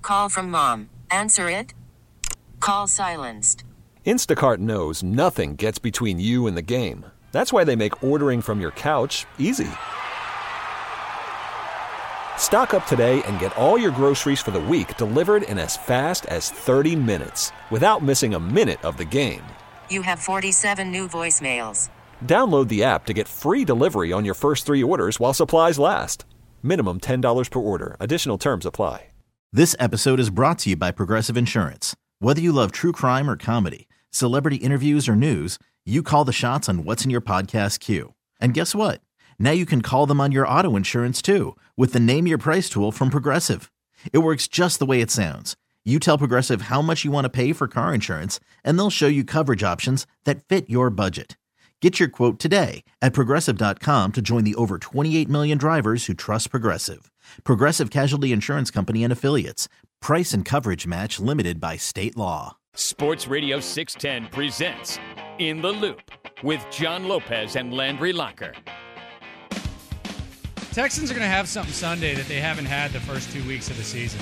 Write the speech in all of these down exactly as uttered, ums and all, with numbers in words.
Call from mom. Answer it. Call silenced. Instacart knows nothing gets between you and the game. That's why they make ordering from your couch easy. Stock up today and get all your groceries for the week delivered in as fast as thirty minutes without missing a minute of the game. You have forty-seven new voicemails. Download the app to get free delivery on your first three orders while supplies last. Minimum ten dollars per order. Additional terms apply. This episode is brought to you by Progressive Insurance. Whether you love true crime or comedy, celebrity interviews or news, you call the shots on what's in your podcast queue. And guess what? Now you can call them on your auto insurance too with the Name Your Price tool from Progressive. It works just the way it sounds. You tell Progressive how much you want to pay for car insurance, and they'll show you coverage options that fit your budget. Get your quote today at Progressive dot com to join the over twenty-eight million drivers who trust Progressive. Progressive Casualty Insurance Company and Affiliates. Price and coverage match limited by state law. Sports Radio six ten presents In the Loop with John Lopez and Landry Locker. Texans are going to have something Sunday that they haven't had the first two weeks of the season.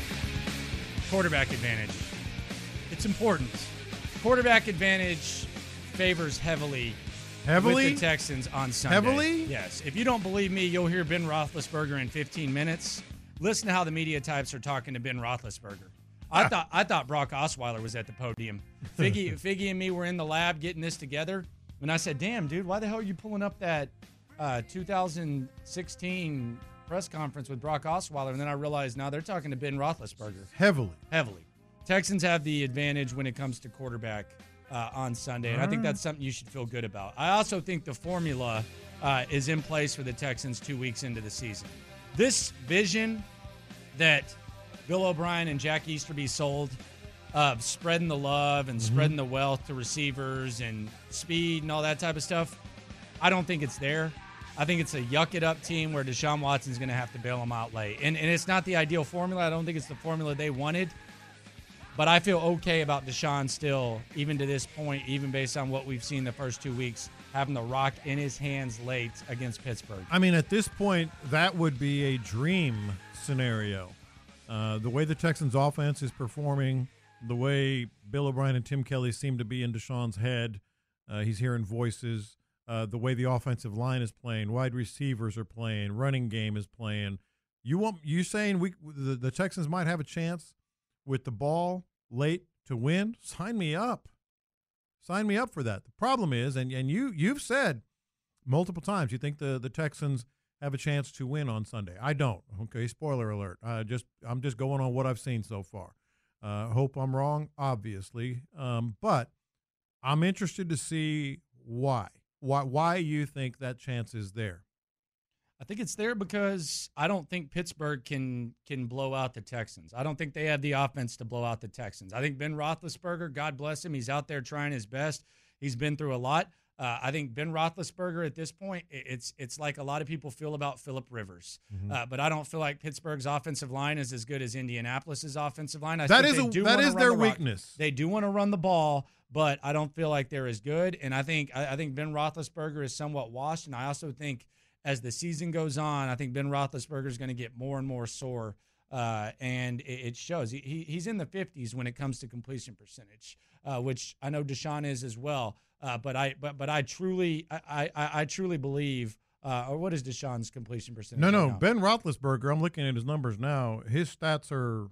Quarterback advantage. It's important. Quarterback advantage favors heavily, heavily? with the Texans on Sunday. Heavily? Yes. If you don't believe me, you'll hear Ben Roethlisberger in fifteen minutes. Listen to how the media types are talking to Ben Roethlisberger. I ah. thought I thought Brock Osweiler was at the podium. Figgy, Figgy and me were in the lab getting this together. And I said, damn, dude, why the hell are you pulling up that uh, two thousand sixteen press conference with Brock Osweiler? And then I realized now they're talking to Ben Roethlisberger. Heavily. Heavily. Texans have the advantage when it comes to quarterback uh, on Sunday, and I think that's something you should feel good about. I also think the formula uh, is in place for the Texans two weeks into the season. This vision that Bill O'Brien and Jack Easterby sold of spreading the love and mm-hmm. spreading the wealth to receivers and speed and all that type of stuff, I don't think it's there. I think it's a yuck-it-up team where Deshaun Watson's going to have to bail them out late. And, and it's not the ideal formula. I don't think it's the formula they wanted. But I feel okay about Deshaun still, even to this point, even based on what we've seen the first two weeks, having the rock in his hands late against Pittsburgh. I mean, at this point, that would be a dream scenario. Uh, the way the Texans' offense is performing, the way Bill O'Brien and Tim Kelly seem to be in Deshaun's head, uh, he's hearing voices, uh, the way the offensive line is playing, wide receivers are playing, running game is playing. You want you saying we the, the Texans might have a chance with the ball late to win? Sign me up. Sign me up for that. The problem is, and, and you, you've said multiple times, you think the, the Texans have a chance to win on Sunday. I don't. Okay, spoiler alert. I just I'm just going on what I've seen so far. Uh, hope I'm wrong, obviously, um, but I'm interested to see why. Why why you think that chance is there? I think it's there because I don't think Pittsburgh can can blow out the Texans. I don't think they have the offense to blow out the Texans. I think Ben Roethlisberger, God bless him, he's out there trying his best. He's been through a lot. Uh, I think Ben Roethlisberger at this point, it's it's like a lot of people feel about Phillip Rivers. Mm-hmm. Uh, but I don't feel like Pittsburgh's offensive line is as good as Indianapolis's offensive line. I that is, a, that is their the weakness. They do want to run the ball, but I don't feel like they're as good. And I think I, I think Ben Roethlisberger is somewhat washed. And I also think as the season goes on, I think Ben Roethlisberger is going to get more and more sore, uh, and it, it shows. He, he he's in the fifties when it comes to completion percentage, uh, which I know Deshaun is as well. Uh, but I but but I truly I I, I truly believe. Uh, or what is Deshaun's completion percentage? No, no, right now? Ben Roethlisberger. I'm looking at his numbers now. His stats are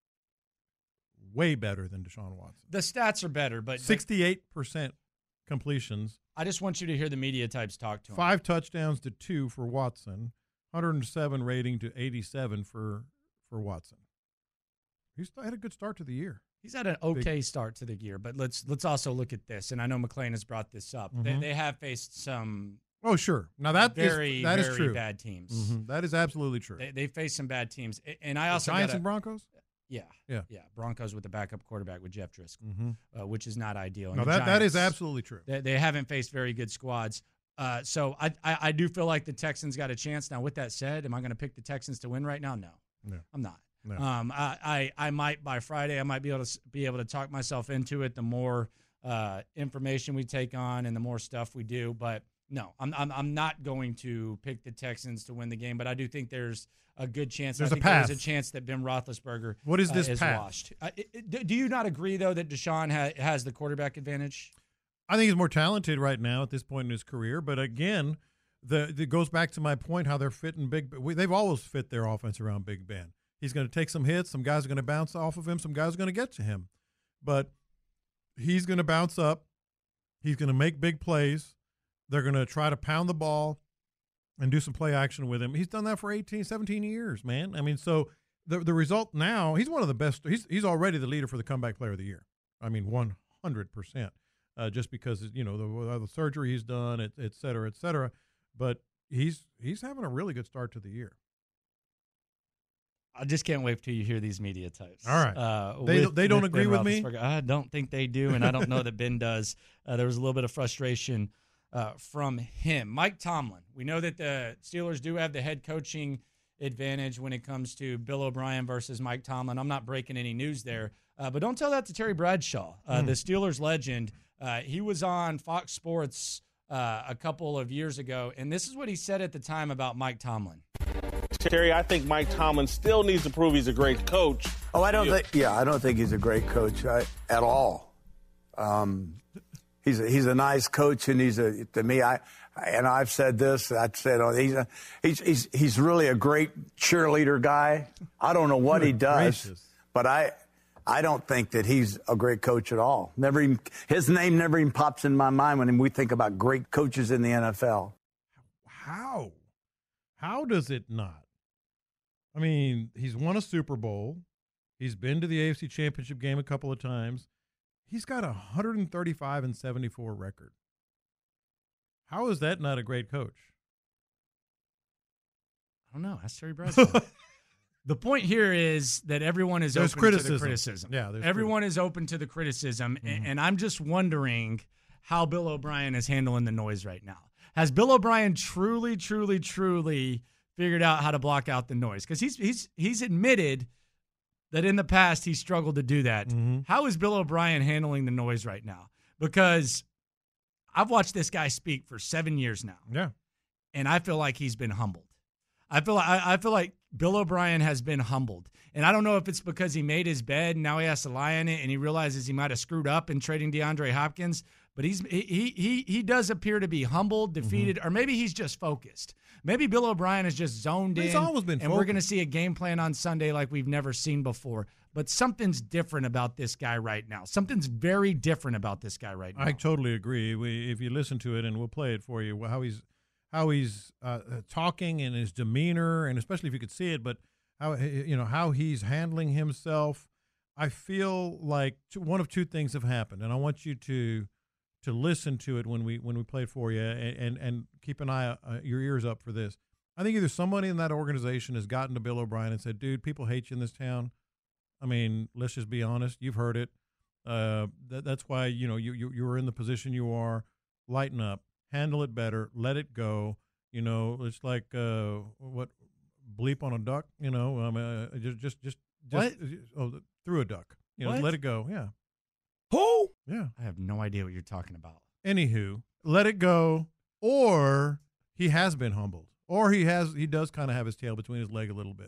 way better than Deshaun Watson. The stats are better, but sixty-eight percent completions. I just want you to hear the media types talk to him. Five touchdowns to two for Watson, one hundred seven rating to eighty-seven for for Watson. He's had a good start to the year. He's had an okay Big. start to the year, but let's let's also look at this. And I know McClain has brought this up. Mm-hmm. They, they have faced some. Oh, sure. Now that very is that very is true. Bad teams. Mm-hmm. That is absolutely true. They they faced some bad teams, and I also the Giants gotta, and Broncos. Yeah, yeah, yeah. Broncos with the backup quarterback with Jeff Driscoll, mm-hmm. uh, which is not ideal. No, that, Giants, that is absolutely true. They, they haven't faced very good squads. Uh, so I, I I do feel like the Texans got a chance. Now, with that said, am I going to pick the Texans to win right now? No, no. I'm not. No. Um, I, I I might by Friday I might be able to be able to talk myself into it. The more uh, information we take on and the more stuff we do, but No, I'm, I'm I'm not going to pick the Texans to win the game, but I do think there's a good chance. There's I think a path. There's a chance that Ben Roethlisberger what is this uh, is path? washed. Uh, it, it, do you not agree, though, that Deshaun ha- has the quarterback advantage? I think he's more talented right now at this point in his career. But again, the it goes back to my point how they're fitting Big Ben. They've always fit their offense around Big Ben. He's going to take some hits. Some guys are going to bounce off of him. Some guys are going to get to him. But he's going to bounce up. He's going to make big plays. They're going to try to pound the ball and do some play action with him. He's done that for eighteen, seventeen years, man. I mean, so the the result now, he's one of the best. He's he's already the leader for the comeback player of the year. I mean, one hundred percent. Uh, just because, you know, the, the surgery he's done, et, et cetera, et cetera. But he's he's having a really good start to the year. I just can't wait till you hear these media types. All right. Uh, they with, they don't with agree Ben with me? Roethlisberger. I don't think they do, and I don't know that Ben does. Uh, there was a little bit of frustration uh, from him. Mike Tomlin. We know that the Steelers do have the head coaching advantage when it comes to Bill O'Brien versus Mike Tomlin. I'm not breaking any news there, uh, but don't tell that to Terry Bradshaw, uh, mm. the Steelers legend. Uh, he was on Fox Sports uh, a couple of years ago, and this is what he said at the time about Mike Tomlin. Terry, I think Mike Tomlin still needs to prove he's a great coach. Oh, I don't think. Yeah, I don't think he's a great coach I, at all. Um, he's a, he's a nice coach, and he's a to me. I and I've said this. I've said oh, he's a, he's he's he's really a great cheerleader guy. I don't know what he does, gracious. but I I don't think that he's a great coach at all. Never even his name never even pops in my mind when we think about great coaches in the N F L. How? How does it not? I mean, he's won a Super Bowl. He's been to the A F C Championship game a couple of times. He's got a one thirty-five and seventy-four record. How is that not a great coach? I don't know. That's Terry Bradshaw. The point here is that everyone is there's open criticism. to the criticism. Yeah, everyone criticism. is open to the criticism, mm-hmm. and, and I'm just wondering how Bill O'Brien is handling the noise right now. Has Bill O'Brien truly, truly, truly figured out how to block out the noise? Because he's he's he's admitted that in the past he struggled to do that. Mm-hmm. How is Bill O'Brien handling the noise right now? Because I've watched this guy speak for seven years now. Yeah, and I feel like he's been humbled. I feel like I, I feel like Bill O'Brien has been humbled, and I don't know if it's because he made his bed and now he has to lie in it, and he realizes he might have screwed up in trading DeAndre Hopkins. But he's he he he does appear to be humbled, defeated, mm-hmm. or maybe he's just focused. Maybe Bill O'Brien is just zoned he's in, always been and focused. We're going to see a game plan on Sunday like we've never seen before. But something's different about this guy right now. Something's very different about this guy right now. I totally agree. We, if you listen to it, and we'll play it for you, how he's how he's uh, talking and his demeanor, and especially if you could see it, but how you know how he's handling himself. I feel like two, one of two things have happened, and I want you to. to listen to it when we when we play it for you, and and, and keep an eye, uh, your ears up for this. I think either somebody in that organization has gotten to Bill O'Brien and said, dude, people hate you in this town. I mean, let's just be honest. You've heard it. Uh, that, that's why, you know, you, you, you're in the position you are. Lighten up. Handle it better. Let it go. You know, it's like uh, what, bleep on a duck, you know, um, uh, just, just, just, just oh, through a duck. You know, what? Let it go. Yeah. Who? Yeah. I have no idea what you're talking about. Anywho, let it go, or he has been humbled, or he has he does kind of have his tail between his leg a little bit,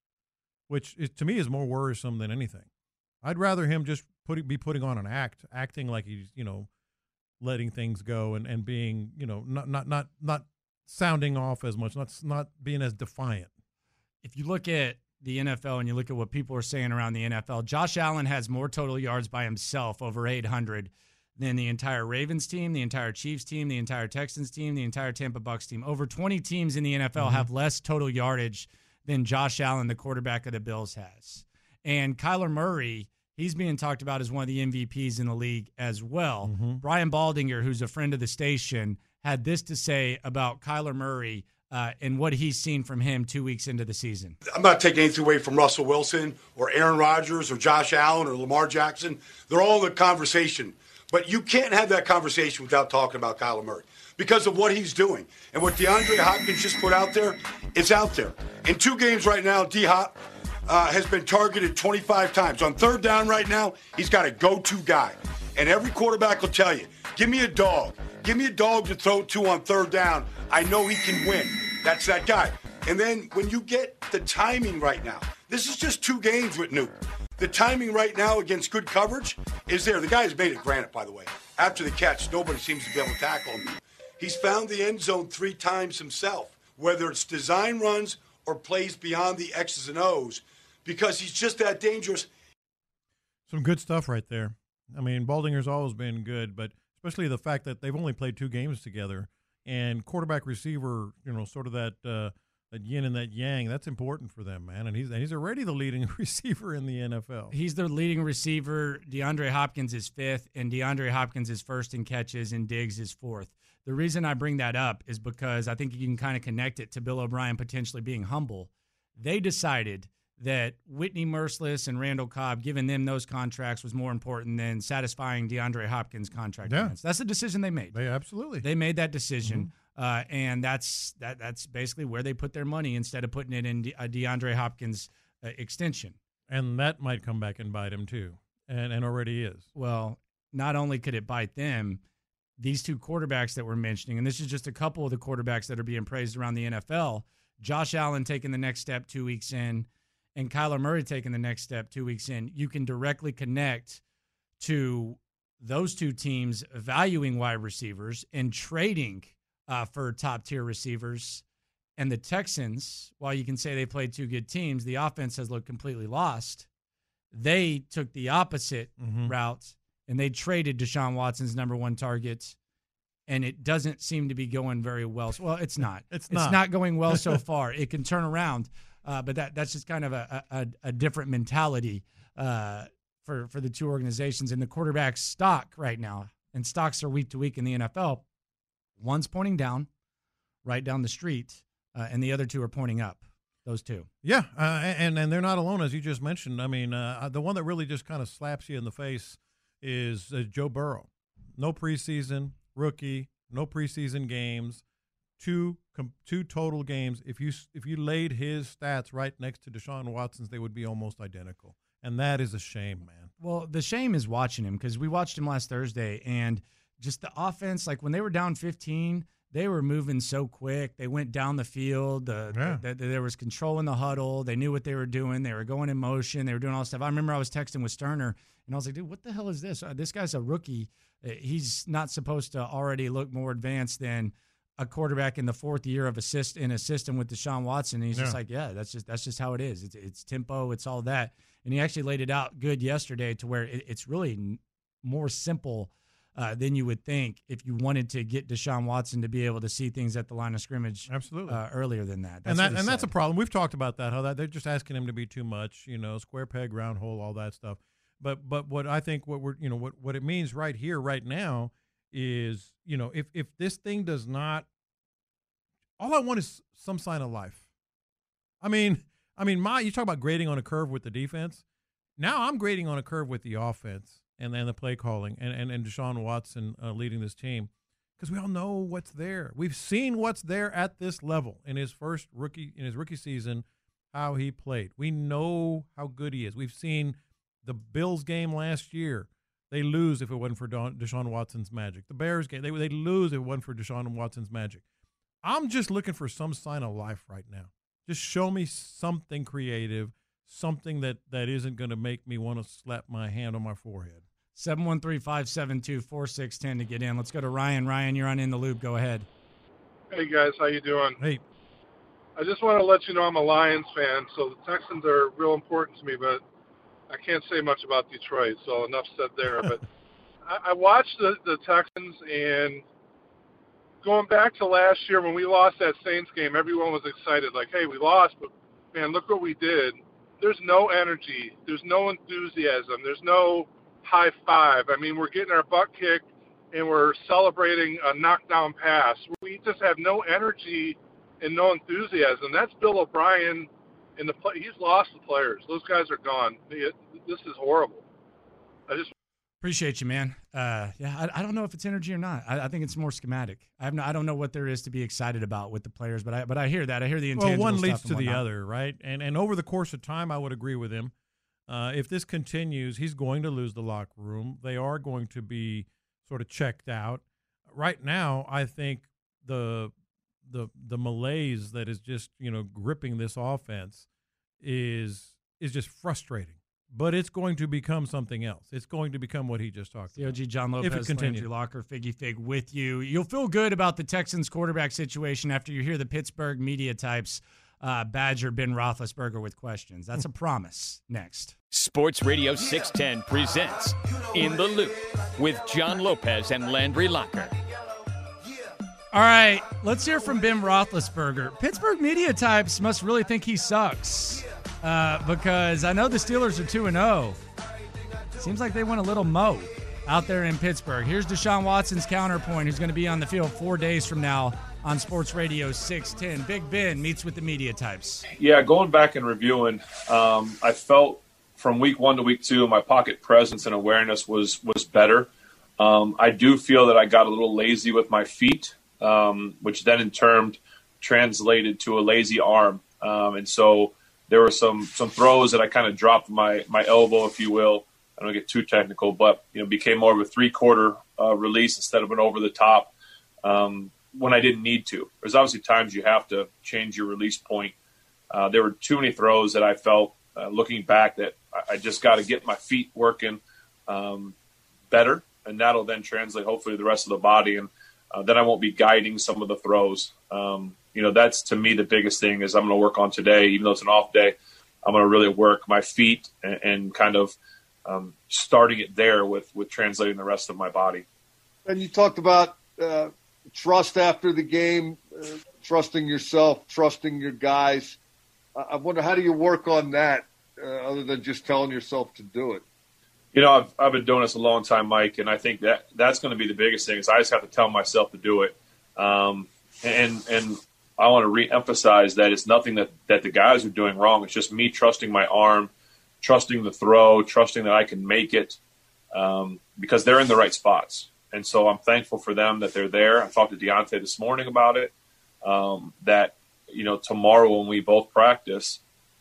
which is, to me is more worrisome than anything. I'd rather him just put, be putting on an act, acting like he's, you know, letting things go and, and being, you know, not not not not sounding off as much, not not being as defiant. If you look at the N F L and you look at what people are saying around the N F L, Josh Allen has more total yards by himself, over eight hundred, than the entire Ravens team, the entire Chiefs team, the entire Texans team, the entire Tampa Bucs team. Over twenty teams in the N F L mm-hmm. have less total yardage than Josh Allen, the quarterback of the Bills, has. And Kyler Murray, he's being talked about as one of the M V Ps in the league as well. Mm-hmm. Brian Baldinger, who's a friend of the station, had this to say about Kyler Murray uh, and what he's seen from him two weeks into the season. I'm not taking anything away from Russell Wilson or Aaron Rodgers or Josh Allen or Lamar Jackson. They're all in the conversation. But you can't have that conversation without talking about Kyler Murray because of what he's doing. And what DeAndre Hopkins just put out there, it's out there. In two games right now, D-Hop uh, has been targeted twenty-five times. On third down right now, he's got a go-to guy. And every quarterback will tell you, give me a dog, Give me a dog to throw to on third down. I know he can win. That's that guy. And then when you get the timing right now, this is just two games with Nuke. The timing right now against good coverage is there. The guy's made it, granted, by the way. After the catch, nobody seems to be able to tackle him. He's found the end zone three times himself, whether it's design runs or plays beyond the X's and O's, because he's just that dangerous. Some good stuff right there. I mean, Baldinger's always been good, but especially the fact that they've only played two games together, and quarterback receiver, you know, sort of that uh, that yin and that yang, that's important for them, man. And he's and he's already the leading receiver in the N F L. He's their leading receiver. DeAndre Hopkins is fifth, and DeAndre Hopkins is first in catches, and Diggs is fourth. The reason I bring that up is because I think you can kind of connect it to Bill O'Brien potentially being humble. They decided that Whitney Merciless and Randall Cobb, giving them those contracts was more important than satisfying DeAndre Hopkins' contract Yeah. demands. That's the decision they made. They absolutely. They made that decision, mm-hmm. uh, and that's that. That's basically where they put their money instead of putting it in De- a DeAndre Hopkins uh, extension. And that might come back and bite him too, and and already is. Well, not only could it bite them, these two quarterbacks that we're mentioning, and this is just a couple of the quarterbacks that are being praised around the N F L, Josh Allen taking the next step two weeks in, and Kyler Murray taking the next step two weeks in, you can directly connect to those two teams valuing wide receivers and trading uh, for top-tier receivers. And the Texans, while you can say they played two good teams, the offense has looked completely lost. They took the opposite mm-hmm. route, and they traded Deshaun Watson's number one target, and it doesn't seem to be going very well. Well, it's not. It's it's not. not going well so far. It can turn around, uh, but that that's just kind of a a, a different mentality uh, for for the two organizations. And the quarterback stock right now, and stocks are week to week in the N F L. One's pointing down, right down the street, uh, and the other two are pointing up. Those two. Yeah, uh, and and they're not alone, as you just mentioned. I mean, uh, the one that really just kind of slaps you in the face is uh, Joe Burrow. No preseason, rookie, no preseason games, two com- two total games. If you if you laid his stats right next to Deshaun Watson's, they would be almost identical, and that is a shame, man. Well, the shame is watching him, because we watched him last Thursday, and just the offense, like when they were down fifteen, they were moving so quick. They went down the field. Uh, Yeah. th- th- there was control in the huddle. They knew what they were doing. They were going in motion. They were doing all this stuff. I remember I was texting with Sterner, and I was like, dude, what the hell is this? Uh, this guy's a rookie. Uh, he's not supposed to already look more advanced than a quarterback in the fourth year of assist in a system with Deshaun Watson. And he's Yeah. just like, yeah, that's just that's just how it is. It's, it's tempo. It's all that. And he actually laid it out good yesterday to where it, it's really n- more simple Uh, than you would think if you wanted to get Deshaun Watson to be able to see things at the line of scrimmage. Absolutely. Uh, earlier than that. That's and that what he and that's a said. problem. We've talked about that. How that they're just asking him to be too much. You know, square peg, round hole, all that stuff. But but what I think what we're you know what what it means right here right now is, you know, if if this thing does not, all I want is some sign of life. I mean I mean my you talk about grading on a curve with the defense. Now I'm grading on a curve with the offense. And then the play calling, and, and, and Deshaun Watson uh, leading this team, because we all know what's there. We've seen what's there at this level in his first rookie in his rookie season, how he played. We know how good he is. We've seen the Bills game last year. They lose if it wasn't for Don, Deshaun Watson's magic. The Bears game, they they lose if it wasn't for Deshaun Watson's magic. I'm just looking for some sign of life right now. Just show me something creative, something that, that isn't going to make me want to slap my hand on my forehead. seven one three, five seven two, four six one zero to get in. Let's go to Ryan. Ryan, you're on In the Loop. Go ahead. Hey, guys. How you doing? Hey. I just want to let you know I'm a Lions fan, so the Texans are real important to me, but I can't say much about Detroit, so enough said there. But I, I watched the, the Texans, and going back to last year when we lost that Saints game, everyone was excited, like, hey, we lost, but, man, look what we did. There's no energy. There's no enthusiasm. There's no high five. I mean, we're getting our butt kicked and we're celebrating a knockdown pass. We just have no energy and no enthusiasm. That's Bill O'Brien and the play. He's lost the players. Those guys are gone. It, this is horrible. I just Appreciate you, man. Uh, yeah, I, I don't know if it's energy or not. I, I think it's more schematic. I have no, I don't know what there is to be excited about with the players, but I but I hear that. I hear the intangible Well, one stuff leads and to the whatnot. other, right? And and over the course of time, I would agree with him. Uh, if this continues, he's going to lose the locker room. They are going to be sort of checked out. right now, I think the the the malaise that is just, you know, gripping this offense is is just frustrating. But it's going to become something else. It's going to become what he just talked C O G, about. John Lopez, if it continues. Landry Locker, Figgy Fig with you. You'll feel good about the Texans quarterback situation after you hear the Pittsburgh media types uh, badger Ben Roethlisberger with questions. That's a promise. Next. Sports Radio six ten presents In the Loop with John Lopez and Landry Locker. All right, let's hear from Ben Roethlisberger. Pittsburgh media types must really think he sucks. Uh, because I know the Steelers are two and oh. Seems like they went a little mo out there in Pittsburgh. Here's Deshaun Watson's counterpoint, who's going to be on the field four days from now on Sports Radio six ten. Big Ben meets with the media types. Yeah, going back and reviewing, um, I felt from week one to week two, my pocket presence and awareness was was better. Um, I do feel that I got a little lazy with my feet, um, which then in turn translated to a lazy arm. Um, and so there were some some throws that I kind of dropped my my elbow, if you will. I don't get too technical, but you know, became more of a three quarter uh, release instead of an over the top um, when I didn't need to. There's obviously times you have to change your release point. Uh, there were too many throws that I felt uh, looking back that I, I just got to get my feet working um, better, and that'll then translate hopefully to the rest of the body, and uh, then I won't be guiding some of the throws. Um, You know, that's to me the biggest thing is I'm going to work on today, even though it's an off day. I'm going to really work my feet and, and kind of um, starting it there with, with translating the rest of my body. And you talked about uh, trust after the game, uh, trusting yourself, trusting your guys. I wonder, how do you work on that uh, other than just telling yourself to do it? You know, I've, I've been doing this a long time, Mike, and I think that that's going to be the biggest thing is I just have to tell myself to do it. Um, and and I want to re-emphasize that it's nothing that, that the guys are doing wrong. It's just me trusting my arm, trusting the throw, trusting that I can make it um, because they're in the right spots. And so I'm thankful for them that they're there. I talked to Deontay this morning about it, um, that, you know, tomorrow when we both practice,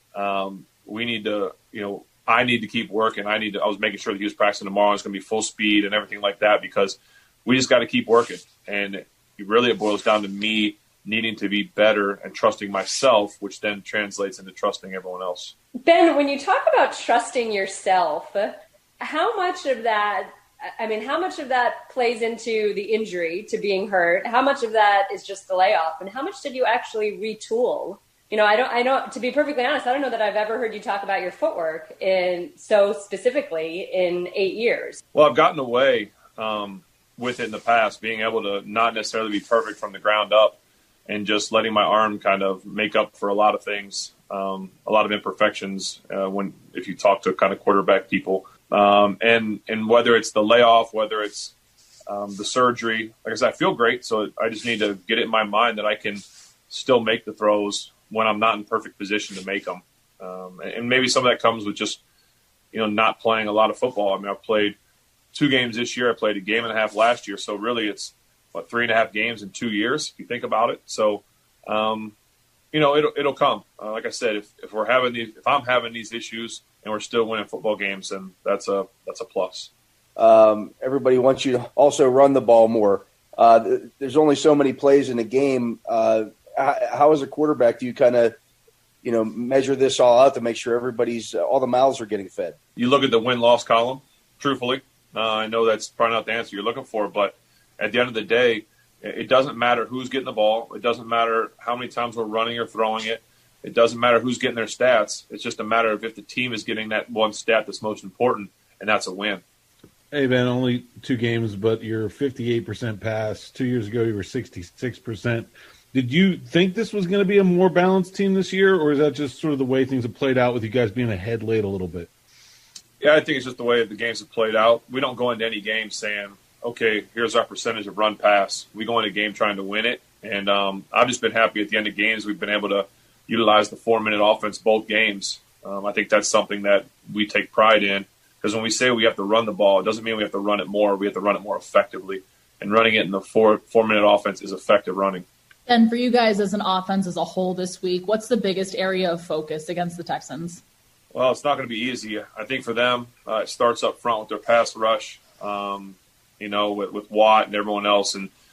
um, we need to, you know, I need to keep working. I need to, I was making sure that he was practicing tomorrow. It's going to be full speed and everything like that because we just got to keep working. And it, really it boils down to me needing to be better and trusting myself, which then translates into trusting everyone else. Ben, when you talk about trusting yourself, how much of that, I mean, how much of that plays into the injury to being hurt? How much of that is just the layoff? And how much did you actually retool? You know, I don't, I don't, to be perfectly honest, I don't know that I've ever heard you talk about your footwork in so specifically in eight years. Well, I've gotten away um, with it in the past, being able to not necessarily be perfect from the ground up, and just letting my arm kind of make up for a lot of things, um, a lot of imperfections uh, when if you talk to kind of quarterback people. Um, and and whether it's the layoff, whether it's um, the surgery, like I said, I feel great. So I just need to get it in my mind that I can still make the throws when I'm not in perfect position to make them. Um, and maybe some of that comes with just, you know, not playing a lot of football. I mean, I've played two games this year. I played a game and a half last year. So really it's, what, three and a half games in two years, if you think about it. So, um, you know, it'll, it'll come. Uh, like I said, if, if we're having these, if I'm having these issues and we're still winning football games, then that's a, that's a plus. Um, everybody wants you to also run the ball more. Uh, th- there's only so many plays in a game. Uh, how, how as a quarterback do you kind of, you know, measure this all out to make sure everybody's, uh, all the mouths are getting fed? You look at the win-loss column, truthfully. Uh, I know that's probably not the answer you're looking for, but at the end of the day, it doesn't matter who's getting the ball. It doesn't matter how many times we're running or throwing it. It doesn't matter who's getting their stats. It's just a matter of if the team is getting that one stat that's most important, and that's a win. Hey, Ben, only two games, but you're fifty-eight percent pass. Two years ago, you were sixty-six percent. Did you think this was going to be a more balanced team this year, or is that just sort of the way things have played out with you guys being ahead late a little bit? Yeah, I think it's just the way the games have played out. We don't go into any game saying, okay, here's our percentage of run pass. We go into a game trying to win it. And um, I've just been happy at the end of games we've been able to utilize the four-minute offense both games. Um, I think that's something that we take pride in. Because when we say we have to run the ball, it doesn't mean we have to run it more. We have to run it more effectively. And running it in the four, four-minute offense is effective running. And for you guys as an offense as a whole this week, what's the biggest area of focus against the Texans? Well, it's not going to be easy. I think for them, uh, it starts up front with their pass rush. Um, you know, with, with Watt and everyone else. And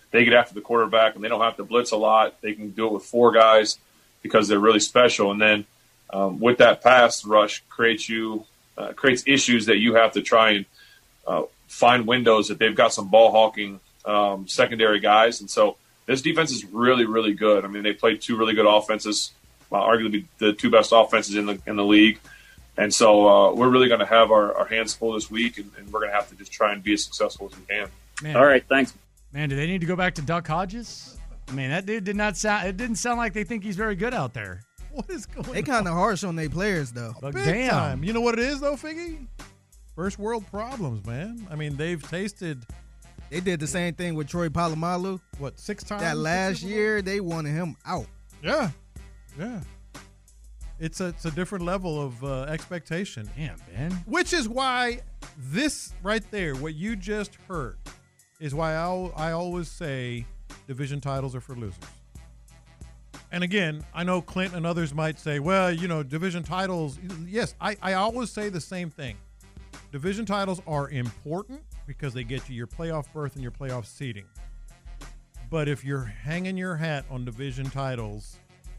they get after the quarterback and they don't have to blitz a lot. They can do it with four guys because they're really special. And then um, with that pass rush creates you uh, creates issues that you have to try and uh, find windows that they've got some ball hawking um, secondary guys. And so this defense is really, really good. I mean, they played two really good offenses, uh, arguably the two best offenses in the in the league. And so uh, we're really going to have our, our hands full this week, and, and we're going to have to just try and be as successful as we can. Man, All right, thanks. Man, do they need to go back to Duck Hodges? I mean, that dude did not sound. It didn't sound like they think he's very good out there. What is going on? They kind of harsh on their players, though. But Big damn. time. You know what it is, though, Figgy? First world problems, man. I mean, they've tasted. They did the same thing with Troy Polamalu. What, six times? That last year, they wanted him out. Yeah, yeah. It's a, it's a different level of uh, expectation. Damn, man. Which is why this right there, what you just heard, is why I, I always say division titles are for losers. And again, I know Clint and others might say, well, you know, division titles. Yes, I, I always say the same thing. Division titles are important because they get you your playoff berth and your playoff seeding. But if you're hanging your hat on division titles,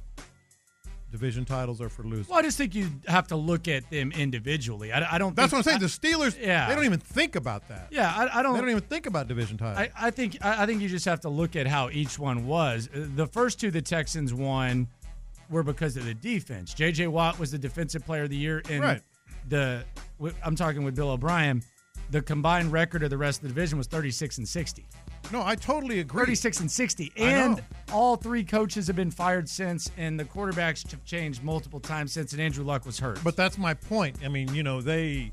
division titles are for losers. Well, I just think you have to look at them individually. I, I don't. That's think, what I'm saying. I, the Steelers, yeah. they don't even think about that. Yeah, I, I don't. They don't even think about division titles. I, I think. I, I think you just have to look at how each one was. The first two the Texans won were because of the defense. J J Watt was the defensive player of the year, and right. the I'm talking with Bill O'Brien. The combined record of the rest of the division was thirty-six and sixty. No, I totally agree. thirty-six and sixty. I And know. all three coaches have been fired since, and the quarterbacks have changed multiple times since, and Andrew Luck was hurt. But that's my point. I mean, you know, they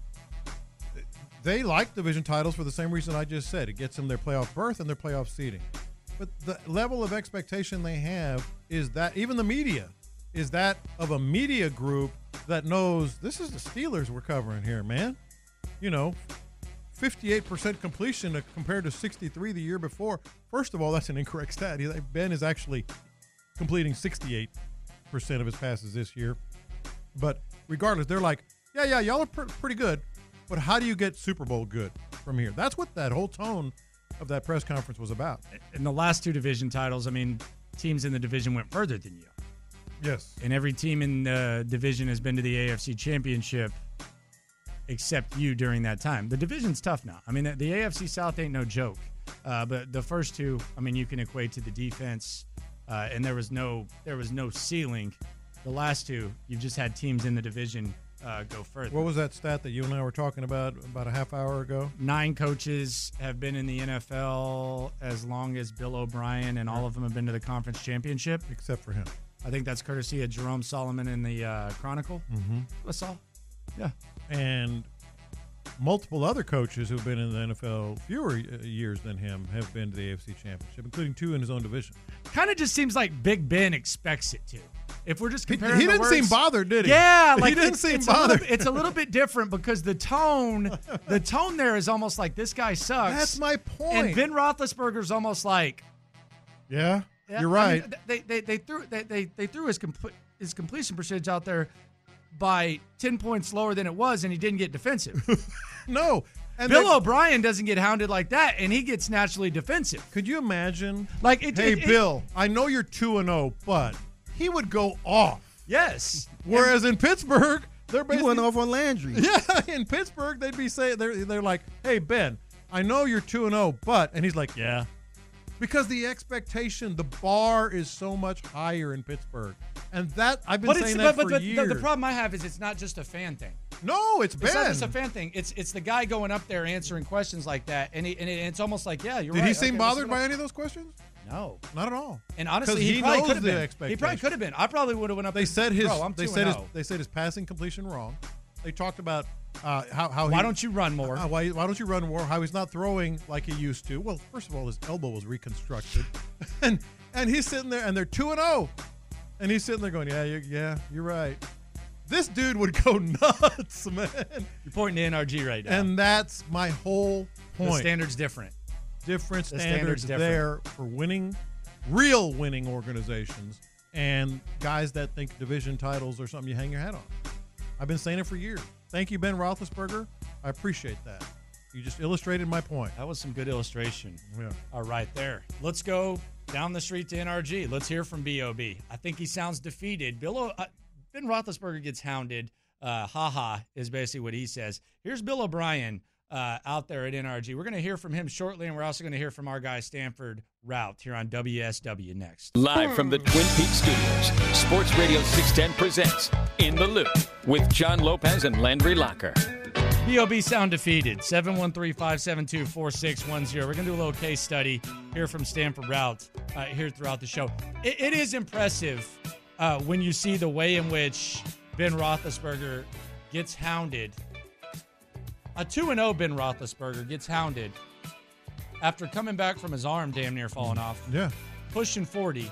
they like division titles for the same reason I just said. It gets them their playoff berth and their playoff seeding. But the level of expectation they have is that, even the media, is that of a media group that knows this is the Steelers we're covering here, man. You know, fifty-eight percent completion compared to sixty-three the year before. First of all, that's an incorrect stat. Ben is actually completing sixty-eight percent of his passes this year. But regardless, they're like, yeah, yeah, y'all are pr- pretty good, but how do you get Super Bowl good from here? That's what that whole tone of that press conference was about. In the last two division titles, I mean, teams in the division went further than you. Yes. And every team in the division has been to the A F C Championship except you during that time. The division's tough now. I mean, the, the A F C South ain't no joke. Uh, but the first two, I mean, you can equate to the defense, uh, and there was no there was no ceiling. The last two, you've just had teams in the division uh, go further. What was that stat that you and I were talking about about a half hour ago? Nine coaches have been in the N F L as long as Bill O'Brien, and all of them have been to the conference championship. Except for him. I think that's courtesy of Jerome Solomon in the uh, Chronicle. Mm-hmm. That's all. Yeah. And multiple other coaches who've been in the N F L fewer years than him have been to the A F C Championship, including two in his own division. Kind of just seems like Big Ben expects it to. If we're just comparing, he, he the didn't words, seem bothered, did he? Yeah, like he didn't it's, seem it's bothered. A little, it's a little bit different because the tone, the tone there is almost like this guy sucks. That's my point. And Ben Roethlisberger's almost like, yeah, yeah you're right. I mean, they, they they threw they they, they threw his compl- his completion percentage out there by ten points lower than it was, and he didn't get defensive. No. And Bill they- O'Brien doesn't get hounded like that, and he gets naturally defensive. Could you imagine? Like, it, hey, it, it, Bill, I know you're two and zero, but he would go off. Yes. Whereas in Pittsburgh, they're basically He went off on Landry. Yeah, in Pittsburgh, they'd be saying they're they're like, "Hey Ben, I know you're two and zero, but," and he's like, "Yeah," because the expectation, the bar is so much higher in Pittsburgh, and that I've been But saying it's that but, for but the, years. the problem I have is it's not just a fan thing. No, it's Ben. It's not just a fan thing. It's it's the guy going up there answering questions like that, and, he, and it, it's almost like, yeah, you're Did right. he seem Okay, bothered listen by up. any of those questions? No, not at all. And honestly, 'Cause he, he probably knows could have the been. He expectation. probably could have been. I probably would have went up. They there, said his. Bro, I'm they two said and his. oh. They said his passing completion wrong. They talked about uh, how how. Why he, don't you run more? Uh, why why don't you run more? How he's not throwing like he used to. Well, first of all, his elbow was reconstructed, and and he's sitting there, and they're two and zero, and he's sitting there going, yeah, you're, yeah, you're right. This dude would go nuts, man. You're pointing to N R G right now, and that's my whole point. the standard's different. Different The standards standard's different. there for winning, real winning organizations, and guys that think division titles are something you hang your hat on. I've been saying it for years. Thank you, Ben Roethlisberger. I appreciate that. You just illustrated my point. That was some good illustration. Yeah. All right, there. Let's go down the street to N R G. Let's hear from B O B. I think he sounds defeated. Bill o- uh, Ben Roethlisberger gets hounded. Uh, ha ha is basically what he says. Here's Bill O'Brien uh, out there at N R G. We're going to hear from him shortly, and we're also going to hear from our guy Stanford Routt here on W S W next. Live from the Twin Peaks studios, Sports Radio six ten presents In the Loop with John Lopez and Landry Locker. B O B sound defeated. seven one three, five seven two, four six one zero. We're going to do a little case study here from Stanford Routt uh, here throughout the show. It, it is impressive uh, when you see the way in which Ben Roethlisberger gets hounded. A two and oh Ben Roethlisberger gets hounded after coming back from his arm damn near falling off. Yeah. Pushing forty,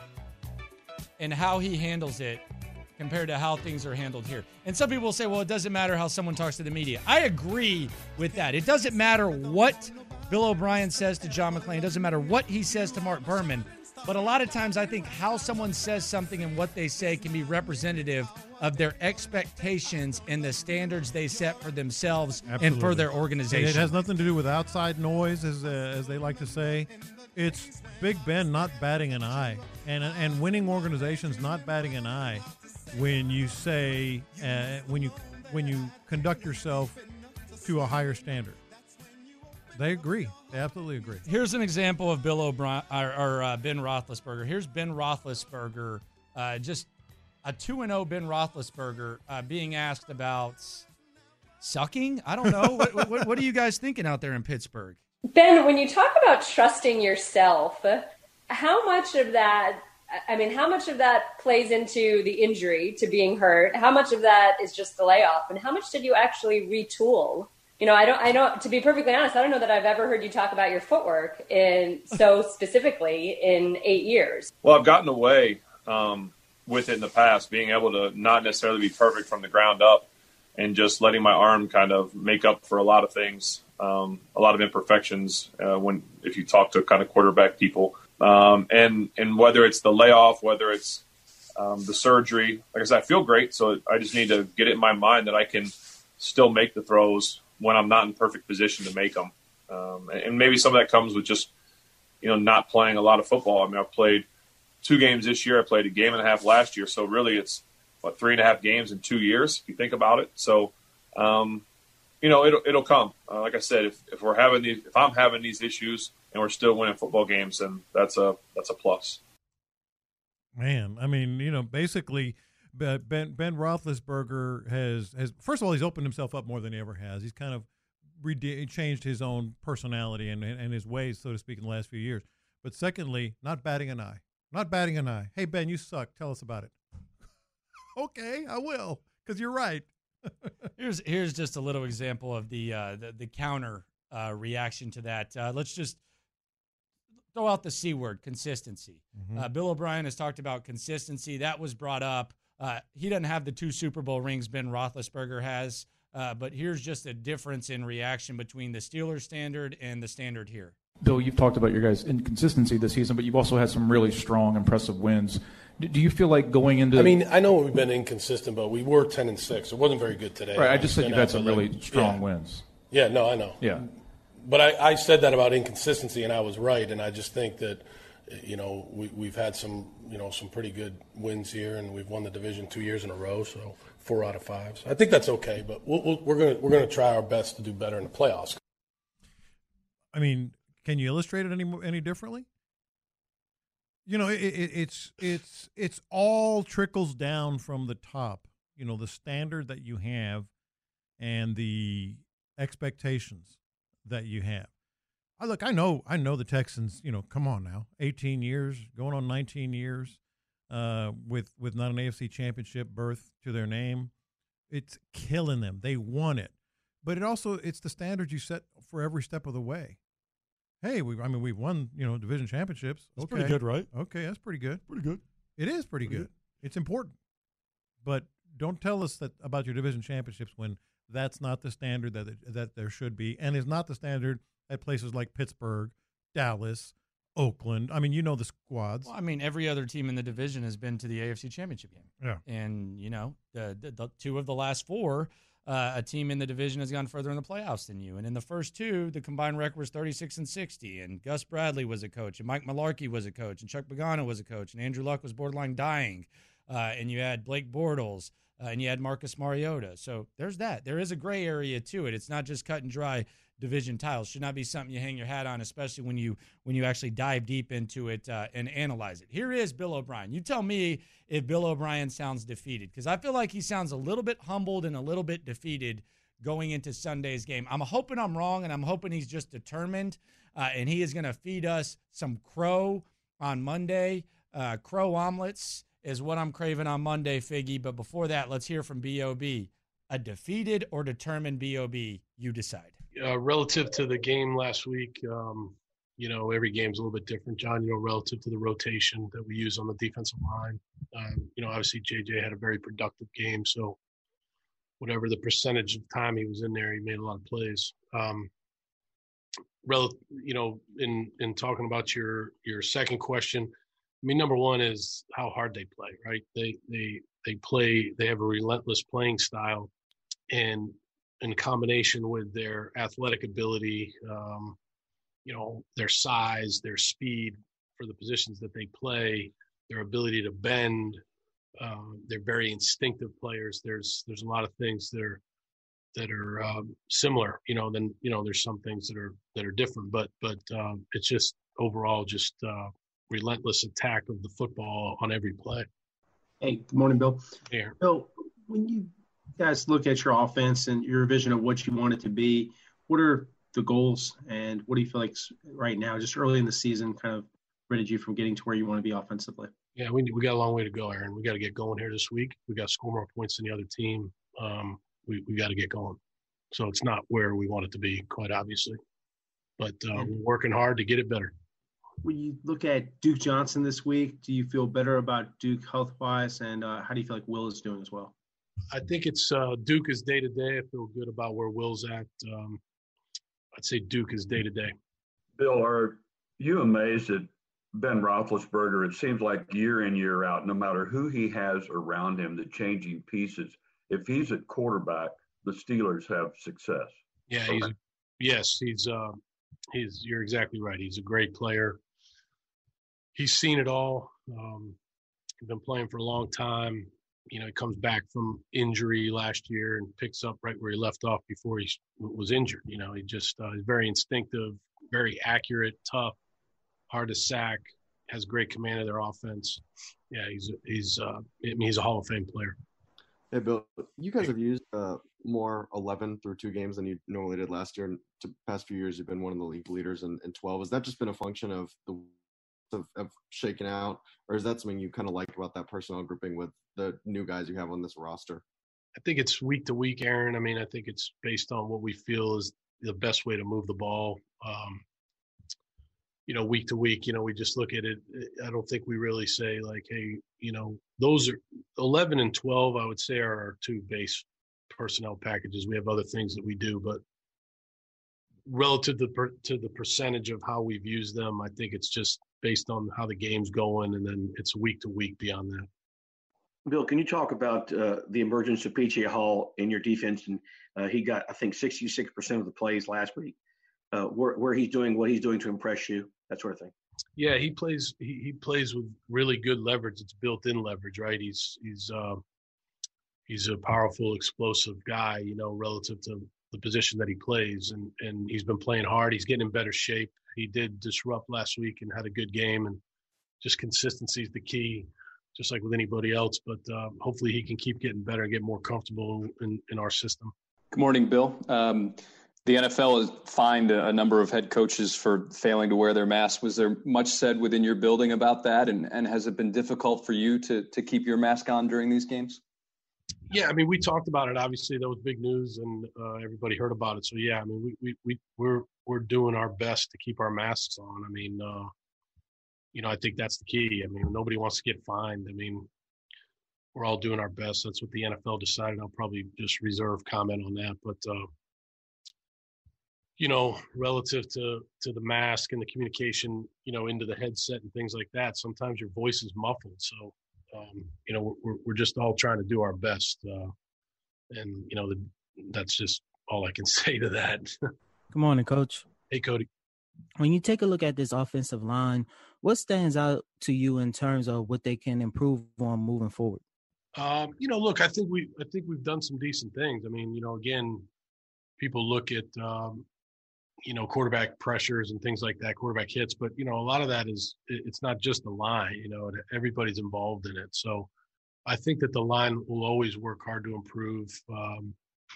and how he handles it compared to how things are handled here. And some people will say, well, it doesn't matter how someone talks to the media. I agree with that. It doesn't matter what Bill O'Brien says to John McClain. It doesn't matter what he says to Mark Berman. But a lot of times I think how someone says something and what they say can be representative of their expectations and the standards they set for themselves Absolutely. and for their organization. And it has nothing to do with outside noise, as uh, as they like to say. It's Big Ben not batting an eye, and and winning organizations not batting an eye when you say uh, when you when you conduct yourself to a higher standard. They agree. They absolutely agree. Here's an example of Bill O'Brien or, or uh, Ben Roethlisberger. Here's Ben Roethlisberger, uh, just a two and oh Ben Roethlisberger uh, being asked about sucking. I don't know. what, what, what are you guys thinking out there in Pittsburgh? Ben, when you talk about trusting yourself, how much of that, I mean, how much of that plays into the injury to being hurt? How much of that is just the layoff? And how much did you actually retool? You know, I don't, I don't, to be perfectly honest, I don't know that I've ever heard you talk about your footwork in so specifically in eight years. Well, I've gotten away um, with it in the past, being able to not necessarily be perfect from the ground up and just letting my arm kind of make up for a lot of things, um, a lot of imperfections uh, when, if you talk to kind of quarterback people. Um, and, and whether it's the layoff, whether it's um, the surgery, like I said, I feel great. So I just need to get it in my mind that I can still make the throws when I'm not in perfect position to make them. Um, and maybe some of that comes with just, you know, not playing a lot of football. I mean, I've played two games this year. I played a game and a half last year. So really it's, what, three and a half games in two years, if you think about it. So, um, you know, it'll, it'll come. Uh, like I said, if, if we're having these, if I'm having these issues and we're still winning football games, then that's a, that's a plus. Man, I mean, you know, basically Ben, Ben Roethlisberger has, has, first of all, he's opened himself up more than he ever has. He's kind of rede- changed his own personality and, and his ways, so to speak, in the last few years. But secondly, not batting an eye. Not batting an eye. Hey, Ben, you suck. Tell us about it. Okay, I will, because you're right. here's here's just a little example of the uh, the, the counter uh, reaction to that. Uh, let's just throw out the C word, consistency. Mm-hmm. Uh, Bill O'Brien has talked about consistency. That was brought up. Uh, he doesn't have the two Super Bowl rings Ben Roethlisberger has, uh, but here's just a difference in reaction between the Steelers standard and the standard here. Bill, you've talked about your guys' inconsistency this season, but you've also had some really strong, impressive wins. Do you feel like going into? I mean, I know we've been inconsistent, but we were ten and six. It wasn't very good today. Right. I just said you've had some like, really strong yeah. wins. Yeah. No, I know. Yeah. But I, I said that about inconsistency, and I was right. And I just think that, you know, we, we've had some, you know, some pretty good wins here, and we've won the division two years in a row, so four out of five. So I think that's okay. But we'll, we'll, we're gonna we're gonna try our best to do better in the playoffs. I mean, can you illustrate it any any differently? You know, it, it, it's it's it's all trickles down from the top. You know, the standard that you have and the expectations that you have. I look, I know, I know the Texans. You know, come on now, eighteen years, going on nineteen years, uh, with with not an A F C Championship berth to their name. It's killing them. They want it, but it also it's the standard you set for every step of the way. Hey, we I mean we've won, you know, division championships. That's okay. pretty good, right? Okay, that's pretty good. Pretty good. It is pretty, Pretty good. good. It's important. But don't tell us that about your division championships when that's not the standard that it, that there should be, and is not the standard at places like Pittsburgh, Dallas, Oakland. I mean, you know the squads. Well, I mean, every other team in the division has been to the A F C Championship game. Yeah. And, you know, the, the, the two of the last four uh, a team in the division has gone further in the playoffs than you. And in the first two, the combined record was thirty-six and sixty. And Gus Bradley was a coach, and Mike Mularkey was a coach, and Chuck Pagano was a coach, and Andrew Luck was borderline dying. Uh, and you had Blake Bortles, uh, and you had Marcus Mariota. So there's that. There is a gray area to it. It's not just cut and dry division titles. Should not be something you hang your hat on, especially when you when you actually dive deep into it uh, and analyze it. Here is Bill O'Brien. You tell me if Bill O'Brien sounds defeated, because I feel like he sounds a little bit humbled and a little bit defeated going into Sunday's game. I'm hoping I'm wrong, and I'm hoping he's just determined, uh, and he is going to feed us some crow on Monday. Uh, crow omelets is what I'm craving on Monday, Figgy. But before that, let's hear from B O B. A defeated or determined B O B, you decide. Uh, relative to the game last week, um, you know, every game's a little bit different, John, you know, relative to the rotation that we use on the defensive line. Um, you know, obviously J J had a very productive game, so whatever the percentage of time he was in there, he made a lot of plays. Um, rel- you know, in, in talking about your, your second question, I mean, number one is how hard they play, right? They, they, they play, they have a relentless playing style, and in combination with their athletic ability, um, you know, their size, their speed for the positions that they play, their ability to bend, um, they're very instinctive players. There's there's a lot of things that are that are um, similar, you know. Then you know, there's some things that are that are different, but but um, it's just overall just uh, relentless attack of the football on every play. Hey, good morning, Bill. Yeah. Bill, when you guys look at your offense and your vision of what you want it to be, what are the goals, and what do you feel like right now, just early in the season, kind of prevented you from getting to where you want to be offensively? Yeah, we we got a long way to go, Aaron. We got to get going here this week. We got to score more points than the other team. Um, we we got to get going. So it's not where we want it to be, quite obviously, but uh, we're working hard to get it better. When you look at Duke Johnson this week, do you feel better about Duke health-wise, and uh, how do you feel like Will is doing as well? I think it's uh, Duke is day to day. I feel good about where Will's at. Um, I'd say Duke is day to day. Bill, are you amazed at Ben Roethlisberger? It seems like year in, year out, no matter who he has around him, the changing pieces. If he's at quarterback, the Steelers have success. Yeah, he's yes, he's uh, he's. You're exactly right. He's a great player. He's seen it all. Um, he's been playing for a long time. You know, he comes back from injury last year and picks up right where he left off before he was injured. You know, he just uh, is very instinctive, very accurate, tough, hard to sack, has great command of their offense. Yeah, he's he's uh, I mean, he's a Hall of Fame player. Hey, Bill, you guys have used uh, more eleven through two games than you normally did last year. And the past few years, you've been one of the league leaders in, in twelve. Has that just been a function of the of, of shaking out, or is that something you kind of like about that personnel grouping with the new guys you have on this roster? I think it's week to week, Aaron. I mean, I think it's based on what we feel is the best way to move the ball. Um, you know, week to week, you know, we just look at it. I don't think we really say like, hey, you know, those are eleven and twelve, I would say, are our two base personnel packages. We have other things that we do, but relative to, per, to the percentage of how we've used them, I think it's just based on how the game's going, and then it's week to week beyond that. Bill, can you talk about uh, the emergence of P J Hall in your defense? And uh, he got, I think, sixty-six percent of the plays last week. Uh, where, where he's doing what he's doing to impress you, that sort of thing. Yeah, he plays. He, he plays with really good leverage. It's built-in leverage, right? He's he's uh, he's a powerful, explosive guy, you know, relative to the position that he plays, and and he's been playing hard. He's getting in better shape. He did disrupt last week and had a good game, and just consistency is the key, just like with anybody else. But uh, hopefully he can keep getting better and get more comfortable in, in our system. Good morning, Bill. Um, the N F L has fined a number of head coaches for failing to wear their masks. Was there much said within your building about that? And, and has it been difficult for you to, to keep your mask on during these games? Yeah, I mean, we talked about it. Obviously, that was big news, and uh, everybody heard about it. So, yeah, I mean, we, we, we, we're we're doing our best to keep our masks on. I mean, uh, you know, I think that's the key. I mean, nobody wants to get fined. I mean, we're all doing our best. That's what the N F L decided. I'll probably just reserve comment on that. But, uh, you know, relative to, to the mask and the communication, you know, into the headset and things like that, sometimes your voice is muffled. So, um, you know, we're, we're just all trying to do our best. Uh, and, you know, the that's just all I can say to that. Good morning, Coach. Hey, Cody. When you take a look at this offensive line, what stands out to you in terms of what they can improve on moving forward? Um, you know, look, I think we, I think we've done some decent things. I mean, you know, again, people look at, um, you know, quarterback pressures and things like that, quarterback hits, but you know, a lot of that is, it's not just the line. You know, everybody's involved in it. So I think that the line will always work hard to improve. Um,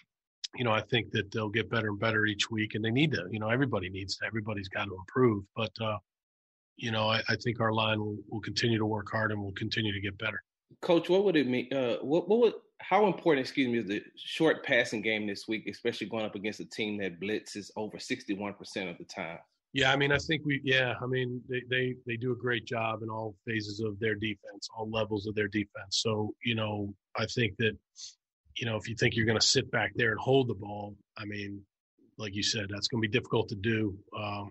you know, I think that they'll get better and better each week, and they need to. You know, everybody needs to. Everybody's got to improve. But uh, you know, I, I think our line will, will continue to work hard and will continue to get better. Coach, what would it mean? Uh, what what would how important, excuse me, is the short passing game this week, especially going up against a team that blitzes over sixty-one percent of the time? Yeah, I mean, I think we. Yeah, I mean, they they they do a great job in all phases of their defense, all levels of their defense. So you know, I think that you know, if you think you're going to sit back there and hold the ball, I mean, like you said, that's going to be difficult to do. Um,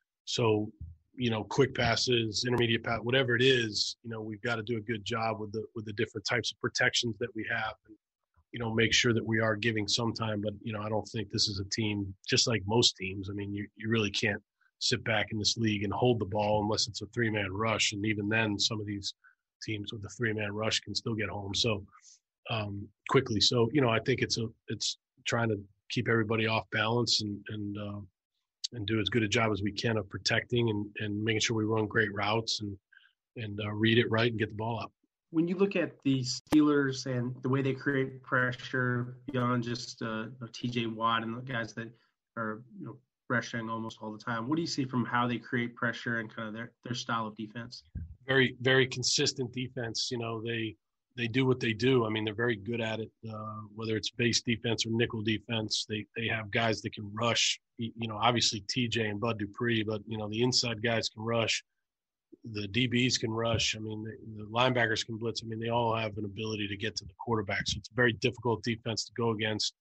so. you know, quick passes, intermediate pass, whatever it is, you know, we've got to do a good job with the with the different types of protections that we have, and you know, make sure that we are giving some time. But you know, I don't think this is a team just like most teams. I mean, you you really can't sit back in this league and hold the ball unless it's a three man rush, and even then, some of these teams with a three man rush can still get home so um, quickly. So you know, I think it's a it's trying to keep everybody off balance and and. Uh, and do as good a job as we can of protecting and, and making sure we run great routes and and uh, read it right and get the ball out. When you look at the Steelers and the way they create pressure beyond just uh, T J Watt and the guys that are you know rushing almost all the time, what do you see from how they create pressure and kind of their, their style of defense? Very, very consistent defense. You know, they they do what they do. I mean, they're very good at it, uh, whether it's base defense or nickel defense. They they have guys that can rush. You know, obviously T J and Bud Dupree, but, you know, the inside guys can rush. The D Bs can rush. I mean, the, the linebackers can blitz. I mean, they all have an ability to get to the quarterback. So it's a very difficult defense to go against.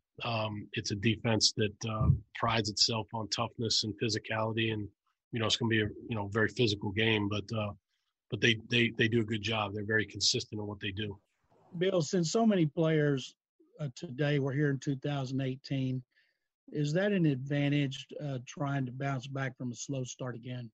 Um, it's a defense that uh, prides itself on toughness and physicality. And, you know, it's going to be a, you know, very physical game. But uh, but they, they, they do a good job. They're very consistent in what they do. Bill, since so many players uh, today were here in two thousand eighteen, is that an advantage uh, trying to bounce back from a slow start again?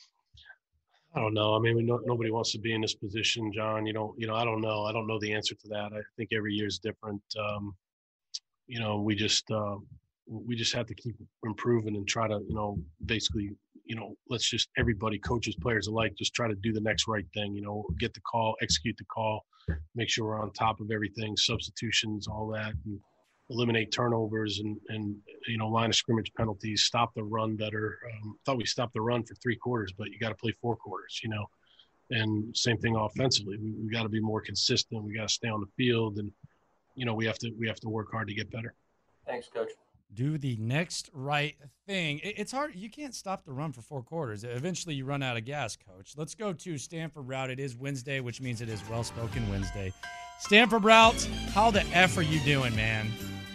I don't know. I mean, we know, nobody wants to be in this position, John. You don't, you know, I don't know. I don't know the answer to that. I think every year is different. Um, you know, we just, uh, we just have to keep improving and try to, you know, basically, you know, let's just everybody, coaches, players alike, just try to do the next right thing. You know, get the call, execute the call, make sure we're on top of everything, substitutions, all that, and eliminate turnovers and, and, you know, line of scrimmage penalties, stop the run better. Um, thought we stopped the run for three quarters, but you got to play four quarters, you know, and same thing offensively. We, we got to be more consistent. We got to stay on the field, and, you know, we have to, we have to work hard to get better. Thanks, Coach. Do the next right thing. It, it's hard. You can't stop the run for four quarters. Eventually you run out of gas, Coach. Let's go to Stanford Route. It is Wednesday, which means it is Well-Spoken Wednesday. Stanford Route, how the F are you doing, man?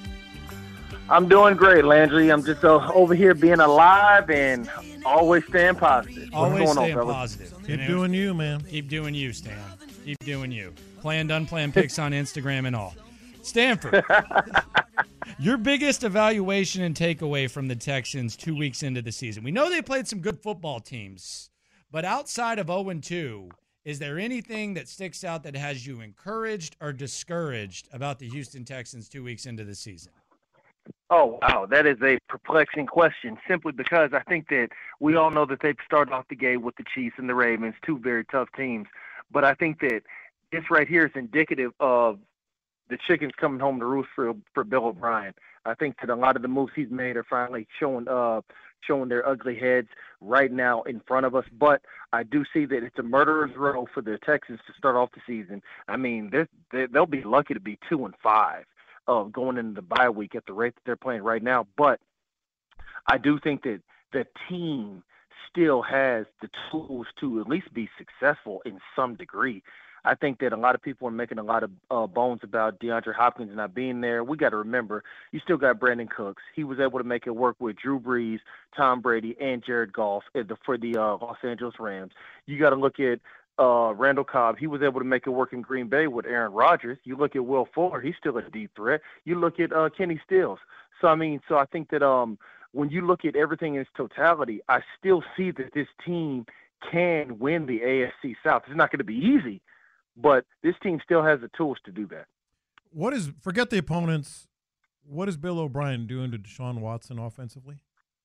I'm doing great, Landry. I'm just uh, over here being alive and always staying positive. Always What's staying going on, positive. Keep You know? doing you, man. Keep doing you, Stan. Keep doing you. Playing, done playing pics on Instagram and all. Stanford, your biggest evaluation and takeaway from the Texans two weeks into the season. We know they played some good football teams, but outside of oh and two, is there anything that sticks out that has you encouraged or discouraged about the Houston Texans two weeks into the season? Oh, wow. That is a perplexing question, simply because I think that we all know that they've started off the game with the Chiefs and the Ravens, two very tough teams. But I think that this right here is indicative of the chickens coming home to roost for, for Bill O'Brien. I think that a lot of the moves he's made are finally showing uh, showing their ugly heads right now in front of us. But I do see that it's a murderer's row for the Texans to start off the season. I mean, they, they'll be lucky to be two and five. Of going into the bye week at the rate that they're playing right now. But I do think that the team still has the tools to at least be successful in some degree. I think that a lot of people are making a lot of uh, bones about DeAndre Hopkins not being there. We got to remember, you still got Brandon Cooks. He was able to make it work with Drew Brees, Tom Brady, and Jared Goff for the uh, Los Angeles Rams. You got to look at uh, Randall Cobb. He was able to make it work in Green Bay with Aaron Rodgers. You look at Will Fuller, he's still a deep threat. You look at uh, Kenny Stills. So, I mean, so I think that um, when you look at everything in its totality, I still see that this team can win the A F C South. It's not going to be easy, but this team still has the tools to do that. What is, forget the opponents, what is Bill O'Brien doing to Deshaun Watson offensively?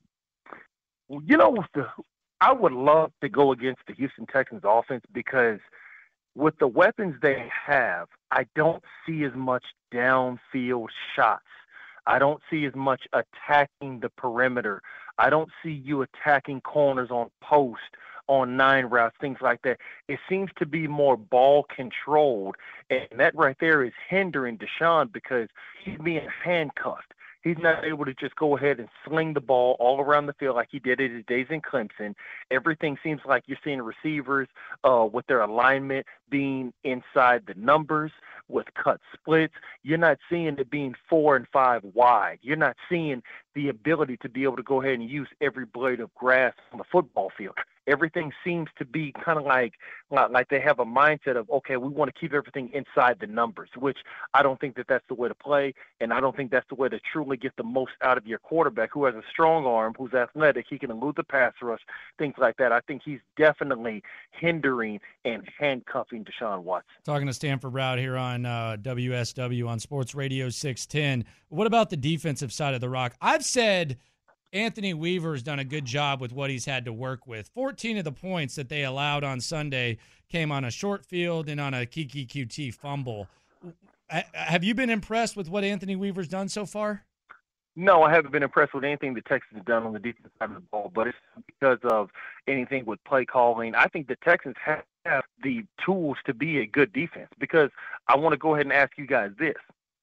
Well, you know, the, I would love to go against the Houston Texans offense because with the weapons they have, I don't see as much downfield shots. I don't see as much attacking the perimeter. I don't see you attacking corners on post, on nine routes, things like that. It seems to be more ball controlled, and that right there is hindering Deshaun because he's being handcuffed. He's not able to just go ahead and sling the ball all around the field like he did at his days in Clemson. Everything seems like you're seeing receivers uh, with their alignment being inside the numbers with cut splits. You're not seeing it being four and five wide. You're not seeing the ability to be able to go ahead and use every blade of grass on the football field. Everything seems to be kind of like like they have a mindset of, okay, we want to keep everything inside the numbers, which I don't think that that's the way to play, and I don't think that's the way to truly get the most out of your quarterback who has a strong arm, who's athletic, he can elude the pass rush, things like that. I think he's definitely hindering and handcuffing Deshaun Watson. Talking to Stanford Route here on uh, W S W on Sports Radio six ten. What about the defensive side of the rock? I've said Anthony Weaver's done a good job with what he's had to work with. fourteen of the points that they allowed on Sunday came on a short field and on a Kiki Q T fumble. Have you been impressed with what Anthony Weaver's done so far? No, I haven't been impressed with anything the Texans have done on the defensive side of the ball, but it's because of anything with play calling. I think the Texans have the tools to be a good defense because I want to go ahead and ask you guys this.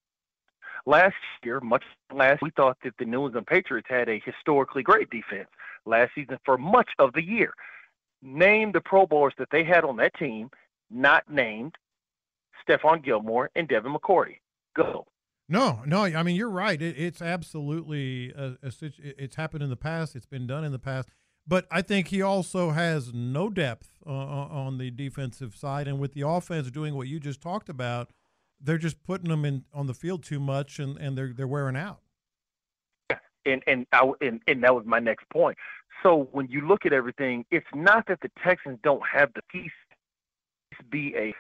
Last year, much last, we thought that the New England Patriots had a historically great defense last season for much of the year. Name the Pro Bowlers that they had on that team, not named Stephon Gilmore and Devin McCourty. Go. No, no. I mean, you're right. It, it's absolutely a, a, it's happened in the past. It's been done in the past. But I think he also has no depth uh, on the defensive side, and with the offense doing what you just talked about, they're just putting them in on the field too much, and, and they're they're wearing out. And and, I, and and that was my next point. So when you look at everything, it's not that the Texans don't have the piece to be a.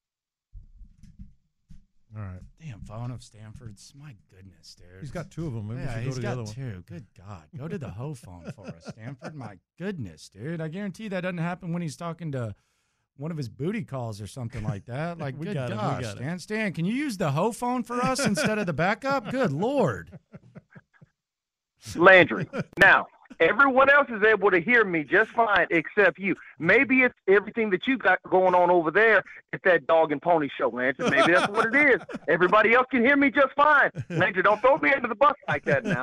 All right. Damn phone of Stanford's. My goodness, dude. He's got two of them. Maybe yeah, we should go he's to the got other one. two. Good God. Go to the hoe phone for us, Stanford. My goodness, dude. I guarantee that doesn't happen when he's talking to one of his booty calls or something like that. Like, we good got gosh, it, we got Stan. It. Stan, can you use the hoe phone for us instead of the backup? Good Lord. Landry. Now, everyone else is able to hear me just fine except you. Maybe it's everything that you got going on over there at that dog and pony show, Landry. Maybe that's what it is. Everybody else can hear me just fine. Landry, don't throw me under the bus like that now.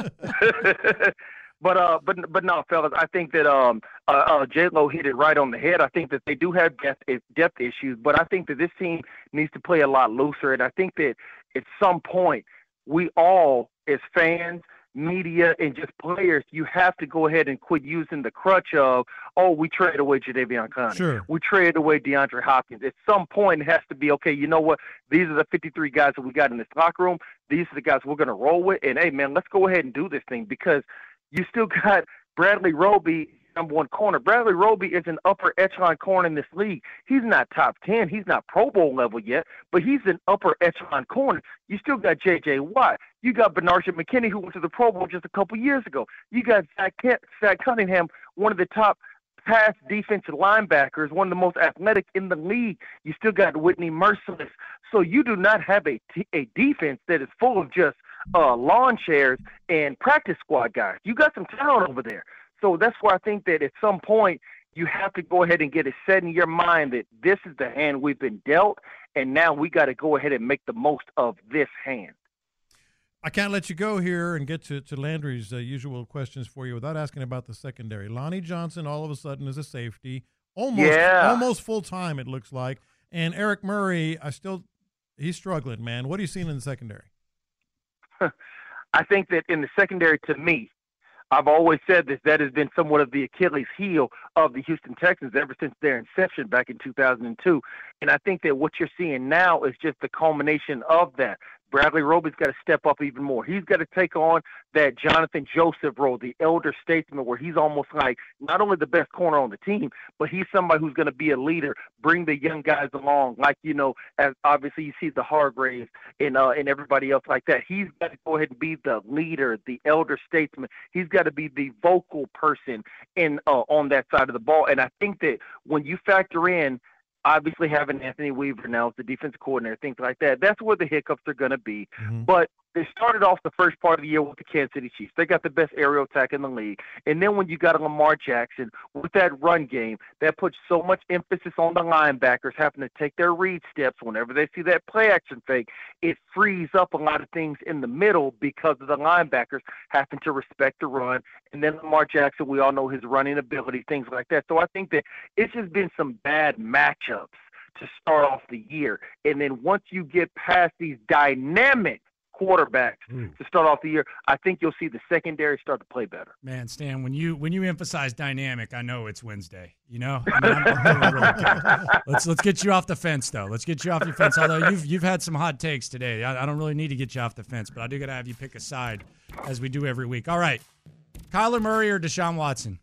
But uh, but but no, fellas, I think that um, uh, uh, J-Lo hit it right on the head. I think that they do have depth depth issues, but I think that this team needs to play a lot looser. And I think that at some point, we all, as fans, media, and just players, you have to go ahead and quit using the crutch of, oh, we traded away Jadeveon Clowney. Sure. We traded away DeAndre Hopkins. At some point, it has to be, okay, you know what? These are the fifty-three guys that we got in this locker room. These are the guys we're going to roll with. And, hey, man, let's go ahead and do this thing because you still got Bradley Roby, number one corner. Bradley Roby is an upper echelon corner in this league. He's not top ten. He's not Pro Bowl level yet, but he's an upper echelon corner. You still got J J. Watt. You got Bernard McKinney, who went to the Pro Bowl just a couple years ago. You got Zach, Kent, Zach Cunningham, one of the top pass defensive linebackers, one of the most athletic in the league. You still got Whitney Merciless. So you do not have a, t- a defense that is full of just uh, lawn chairs and practice squad guys. You got some talent over there. So that's why I think that at some point you have to go ahead and get it set in your mind that this is the hand we've been dealt, and now we got to go ahead and make the most of this hand. I can't let you go here and get to, to Landry's uh, usual questions for you without asking about the secondary. Lonnie Johnson all of a sudden is a safety, almost yeah. almost full-time it looks like. And Eric Murray, I still he's struggling, man. What are you seeing in the secondary? I think that in the secondary, to me, I've always said this, that has been somewhat of the Achilles heel of the Houston Texans ever since their inception back in two thousand two. And I think that what you're seeing now is just the culmination of that. Bradley Roby's got to step up even more. He's got to take on that Jonathan Joseph role, the elder statesman, where he's almost like not only the best corner on the team, but he's somebody who's going to be a leader, bring the young guys along. Like, you know, as obviously you see the Hargraves and uh, and everybody else like that. He's got to go ahead and be the leader, the elder statesman. He's got to be the vocal person in uh, on that side of the ball. And I think that when you factor in obviously having Anthony Weaver now as the defensive coordinator, things like that, that's where the hiccups are going to be. Mm-hmm. But they started off the first part of the year with the Kansas City Chiefs. They got the best aerial attack in the league. And then when you got a Lamar Jackson with that run game, that puts so much emphasis on the linebackers having to take their read steps whenever they see that play action fake. It frees up a lot of things in the middle because of the linebackers having to respect the run. And then Lamar Jackson, we all know his running ability, things like that. So I think that it's just been some bad matchups to start off the year. And then once you get past these dynamic quarterbacks mm. to start off the year, I think you'll see the secondary start to play better. Man, Stan, when you when you emphasize dynamic, I know it's Wednesday. You know, I mean, I'm, I'm really, really good. Let's let's get you off the fence, though. Let's get you off your fence. Although you've you've had some hot takes today, I, I don't really need to get you off the fence, but I do got to have you pick a side as we do every week. All right, Kyler Murray or Deshaun Watson?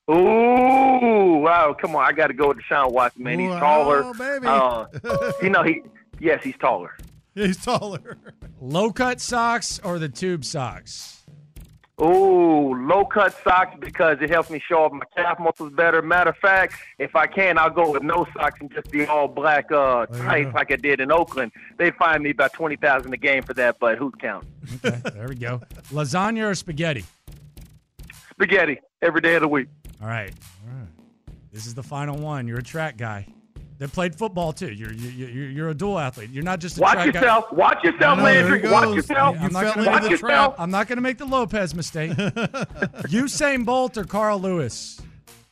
Ooh, wow! Come on, I got to go with Deshaun Watson, man. He's taller. Oh, baby. Uh, you know, he yes, he's taller. He's taller. Low cut socks or the tube socks? Ooh, low cut socks because it helps me show off my calf muscles better. Matter of fact, if I can, I'll go with no socks and just be all black uh, tights like I did in Oakland. They fined me about twenty thousand a game for that, but who's counting? Okay, there we go. Lasagna or spaghetti? Spaghetti every day of the week. All right. All right. This is the final one. You're a track guy that played football too. You're you're you're a dual athlete. You're not just a watch track yourself. guy. Watch yourself, know, Landry. Watch yourself. I'm not gonna, gonna watch yourself. I'm not going to make the Lopez mistake. Usain Bolt or Carl Lewis?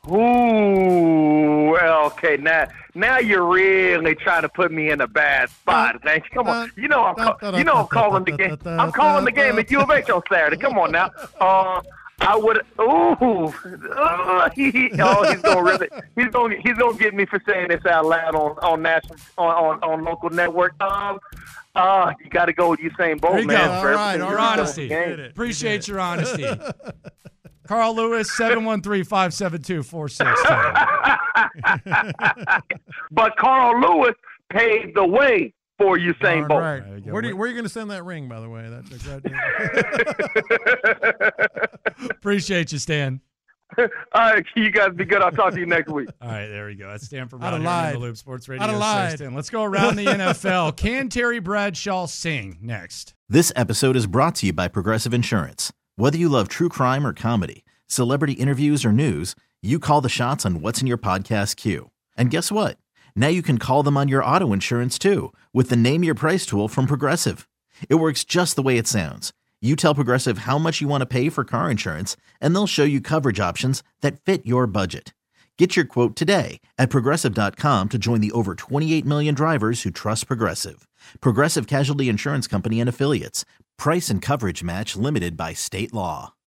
Ooh, well, okay. Now, now you're really trying to put me in a bad spot. Thank you. Come on. You know I'm, call, you know I'm calling the game. I'm calling the game at U of H on Saturday. Come on now. Uh, I would. Ooh, uh, he, oh, he's gonna really. He's gonna. He's gonna get me for saying this out loud on on national on on, on local network. Um, uh, you got to go with Usain Bolt, there you man. Go. For all right, your honesty. It. Appreciate your honesty. Carl Lewis, seven one three, five seven two, four six two. But Carl Lewis paved the way for Usain Bolt. Right. Where, do you, where are you going to send that ring, by the way? That, that, Appreciate you, Stan. All right, you guys be good. I'll talk to you next week. All right, there we go. That's Stan from I'd have Round Here in the lied. Loop Sports Radio I'd have lied. six ten. Let's go around the N F L. Can Terry Bradshaw sing next? This episode is brought to you by Progressive Insurance. Whether you love true crime or comedy, celebrity interviews or news, you call the shots on what's in your podcast queue. And guess what? Now you can call them on your auto insurance too with the Name Your Price tool from Progressive. It works just the way it sounds. You tell Progressive how much you want to pay for car insurance, and they'll show you coverage options that fit your budget. Get your quote today at Progressive dot com to join the over twenty-eight million drivers who trust Progressive. Progressive Casualty Insurance Company and Affiliates. Price and coverage match limited by state law.